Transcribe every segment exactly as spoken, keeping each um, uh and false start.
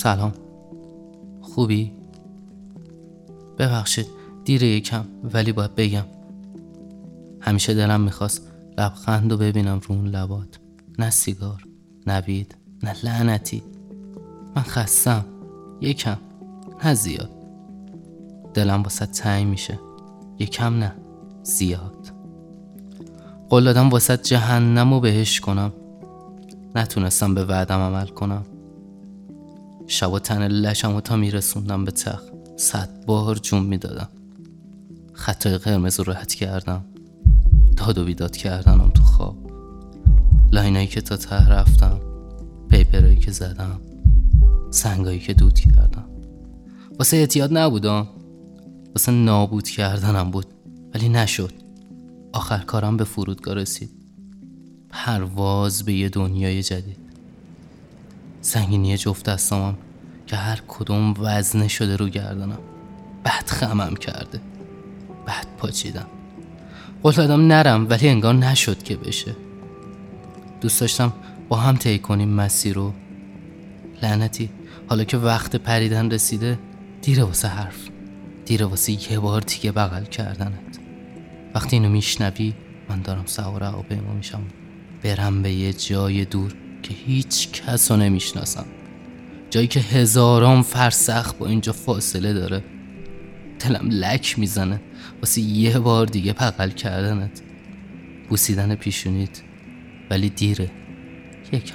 سلام، خوبی؟ ببخشید دیره یکم، ولی باید بگم همیشه دلم میخواست لبخند رو ببینم رو اون لبات. نه سیگار، نه وید، نه لعنتی. من خستم، یکم، نه زیاد. دلم واسه تنگ میشه، یکم نه زیاد. قول دادم واسه جهنم رو بهش کنم، نتونستم به وعدم عمل کنم. شب و تن لشم و تا میرسوندم به تخت، صد بار جون میدادم. خطای قرمز رو رد کردم، داد و بیداد کردنم تو خواب. لاینایی که تا ته رفتم، پیپرایی که زدم، سنگایی که دود کردم. واسه اعتیاد نبودم، واسه نابود کردنم بود، ولی نشد. آخر کارم به فرودگاه رسید، پرواز به یه دنیای جدید. سنگینی جفت دستامم که هر کدوم وزنه شده رو گردنم. بعد خمم کرده، بعد پاچیدم. قول دادم نرم، ولی انگار نشد که بشه. دوست داشتم با هم طی کنیم مسیر رو. لعنتی حالا که وقت پریدن رسیده، دیره واسه حرف، دیره واسه یه بار دیگه بغل کردنت. وقتی اینو میشنوی من دارم سوار هواپیما میشم، برم به یه جای دور که هیچ کس رو نمیشناسم، جایی که هزاران فرسخ با اینجا فاصله داره. دلم لک میزنه واسه یه بار دیگه بغل کردنت، بوسیدن پیشونیت، ولی دیره یکم.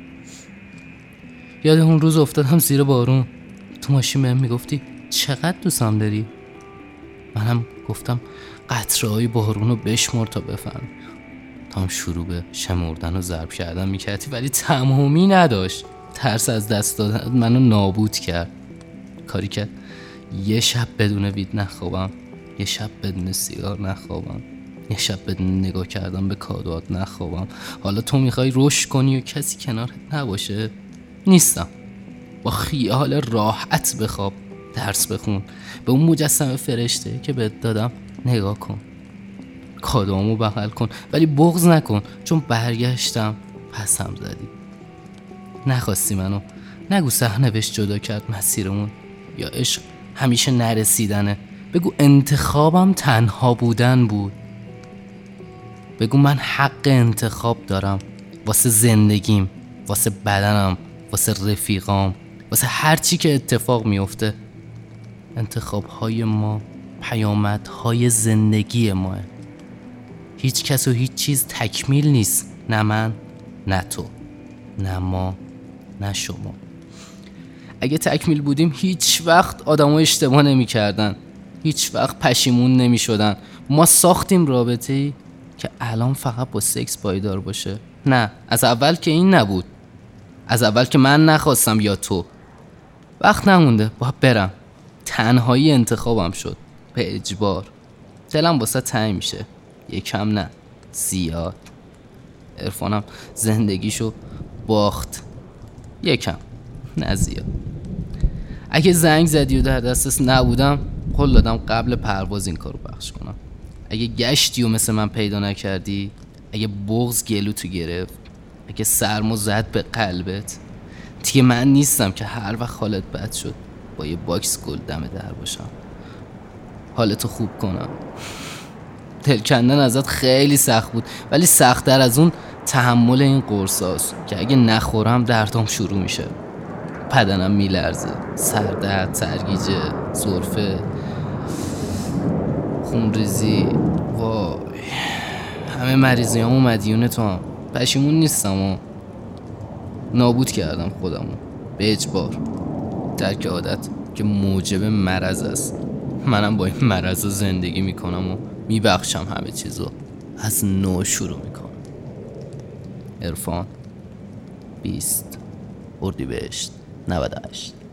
یاد اون روز افتادم زیر بارون، تو ماشین بهم میگفتی چقدر دوستم داری. منم گفتم قطره های بارون رو بشمر تا بفهم. تا هم شروع به شمردن و ضرب کردن میکردی، ولی تمامی نداشت. ترس از دست دادن منو نابود کرد. کاری که یه شب بدون وید نخوابم، یه شب بدون سیگار نخوابم، یه شب بدون نگاه کردم به کادوات نخوابم. حالا تو میخوای رشد کنی و کسی کنارت نباشه؟ نیستم. با خیال راحت بخواب، درس بخون، به اون مجسمه فرشته که بهت دادم نگاه کن، کادوامو بغل کن، ولی بغض نکن، چون برگشتم پسم زدی. نخواستی منو، نگو سرنوشت جدا کرد مسیرمون، یا عشق همیشه نرسیدنه. بگو انتخابم تنها بودن بود. بگو من حق انتخاب دارم، واسه زندگیم، واسه بدنم، واسه رفیقام، واسه هر چی که اتفاق میفته. انتخابهای ما پیامدهای زندگی ماه. هیچ کس و هیچ چیز تکمیل نیست، نه من، نه تو، نه ما، نه شما. اگه تکمیل بودیم هیچ وقت آدمو اشتباه نمی کردن، هیچ وقت پشیمون نمی شدن. ما ساختیم رابطه‌ای که الان فقط با سکس پایدار باشه. نه، از اول که این نبود، از اول که من نخواستم یا تو. وقت نمونده، باید برم. تنهایی انتخابم شد، به اجبار. دلم واسه تنگ میشه، یکم نه زیاد. عرفانم زندگیشو باخت، یکم نه زیاد. اگه زنگ زدی و در دسترس نبودم، قول دادم قبل پرواز این کارو پخش کنم. اگه گشتی و مثل من پیدا نکردی، اگه بغض گلوتو گرفت، اگه سرمو زد به قلبت، دیگه من نیستم که هر وقت حالت بد شد با یه باکس گل دم در باشم، حالتو خوب کنم. دل کندن ازت خیلی سخت بود، ولی سخت‌تر از اون تحمل این قرصاست که اگه نخورم دردام شروع میشه. بدنم میلرزه، سردرد، سرگیجه، سرفه، خونریزی. وای، همه مریضی همو مدیون تو هم. پشیمون نیستم و نابود کردم خودمو به اجبار. درک عادت که موجب مرض است. منم با این مرض زندگی میکنم و میبخشم، همه چیزو از نو شروع میکنم. عرفان، بیست اردیبهشت نود و هشت.